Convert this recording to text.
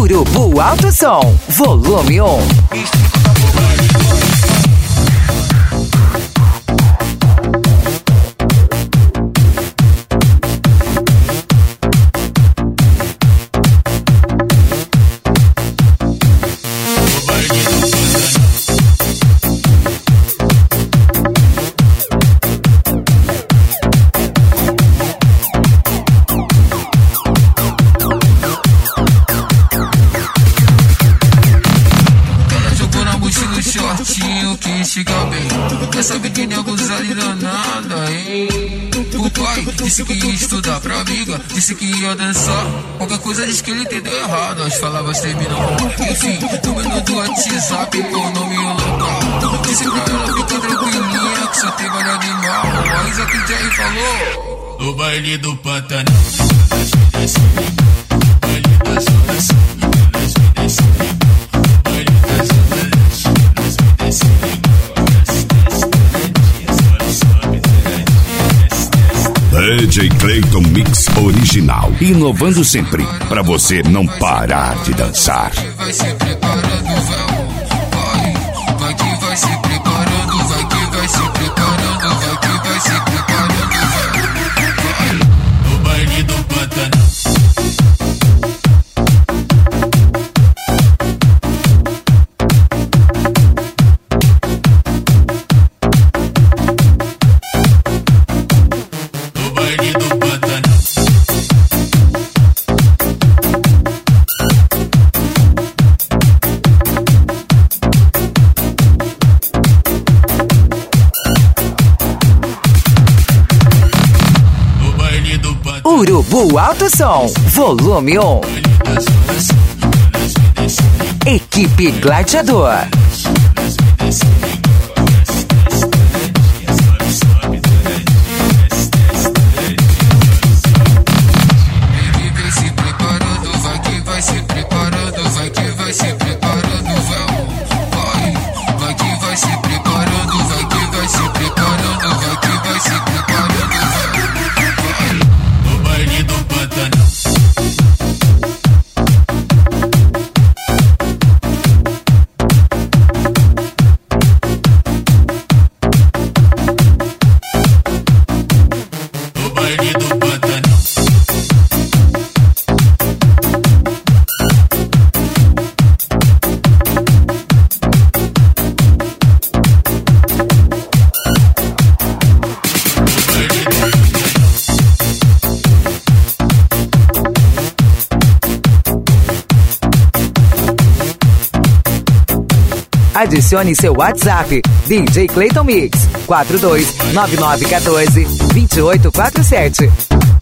Urubu Alto Som, volume 1. Que chega bem, essa biquíni é abusada e danada, hein? O pai disse que ia estudar pra amiga, disse que ia dançar. Qualquer coisa diz que ele entendeu errado, as palavras terminam com enfim, no menu do WhatsApp com o nome e o local. Disse pra ela ficar tranquilinha que só tem vários animal. Mas aqui Jerry falou no baile do Pantanal. Baile das ondas, DJ Clayton Mix original, inovando sempre pra você não parar de dançar. Vai se preparando, vai que vai se preparando, vai que vai se preparando, vai que vai se preparando, vai. No baile do Pantanal. Urubu Alto Som, volume 1. Equipe Gladiador. Vem se preparando, vai que vai se preparando, vai que vai se preparando, vai que vai se preparando, vai que vai se preparando, vai que vai se preparando, vai. No baile do Pantanal. No baile do Pantanal. Adicione seu WhatsApp, DJ Clayton Mix, 429914 2847.